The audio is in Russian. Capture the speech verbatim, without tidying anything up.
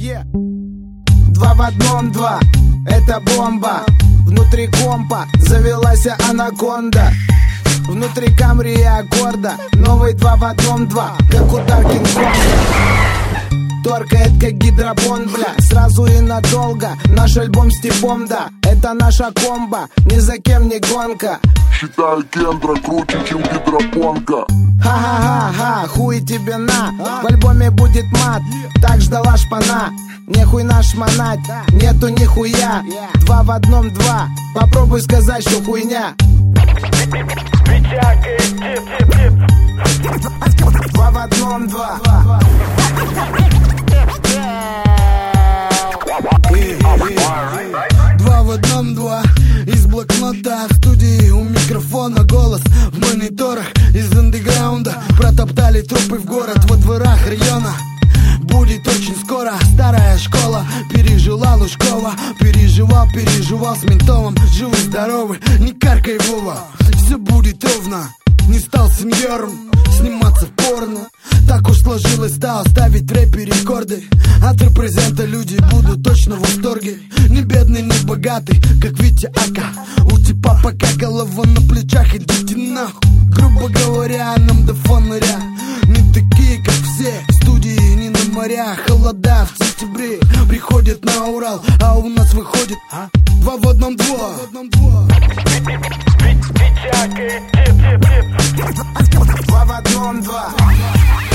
Yeah. Два в одном два, это бомба. Внутри компа завелась анаконда. Внутри Камри и аккорда. Новый два в одном два, как удар Кинг-Конга. Торкает как гидропон, бля, сразу и надолго. Наш альбом с типом, да, это наша комбо. Ни за кем не гонка. Считаю Кендра круче, чем гидропонка. Ха-ха-ха-ха, хуй тебе на. В альбоме будет мат, так ждала шпана. Нехуй наш манать, нету нихуя. Два в одном два, попробуй сказать, что хуйня. Два в одном два. Два в одном два. Из блокнота в студии у микрофона голос в мониторах. Из андеграунда протоптали трупы в город во дворах района. Будет очень скоро старая школа. Пережила Лужкова, переживал, переживал с ментовым. Живы, здоровы, не каркай, Вова. Все будет ровно. Не стал сеньором, сниматься в порно. Так уж сложилось, стал ставить в рэпе рекорды. От репрезента люди будут точно в восторге. Не бедный, не богатый, как Витя Ака. У типа пока голова на плечах, идите нахуй. Грубо говоря, нам до фонаря. Не такие, как все, в студии не на морях. Холода в сентябре приходят на Урал, а у нас выходит а? Два в одном два. Два в одном два.